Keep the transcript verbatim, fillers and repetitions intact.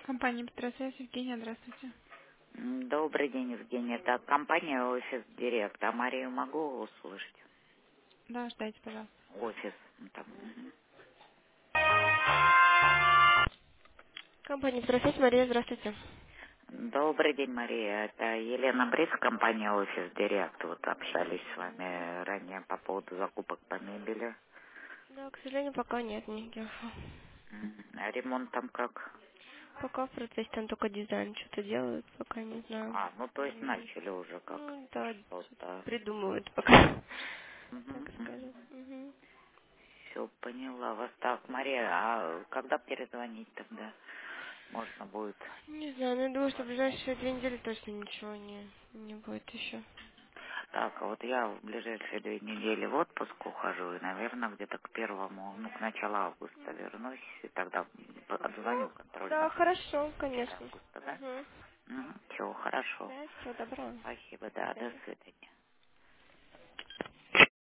Компания «Петросвязь», Евгения, здравствуйте. М, Добрый день, Евгения. Это компания «Офис Директ». А Марию могу услышать? Да, ждайте, пожалуйста. Офис. ну, Там. мгм. Компания «Профессия», Мария, здравствуйте. Добрый день, Мария. Это Елена Брис, компания «Офис Директ». Вот общались с вами ранее по поводу закупок по мебели. Да, к сожалению, пока нет никаких. М, А ремонт там как? Пока в процессе там только дизайн что-то делают, пока не знаю. А, ну то есть Мгм. начали уже как Ну да, что-то что-то. придумывают пока, так скажем. Мгм. Все, поняла вас. Так, Мария, а когда перезвонить тогда можно будет? Не знаю, но я думаю, что в ближайшие две недели точно ничего не, не будет еще. Так, а вот я в ближайшие две недели в отпуск ухожу, и, наверное, где-то к первому, ну, к началу августа вернусь, и тогда Ну, отзвоню да, контрольно хорошо, в начале конечно. августа, да? Угу. Угу. Все, хорошо. Да, всего доброго. Спасибо, До да, до свидания. свидания.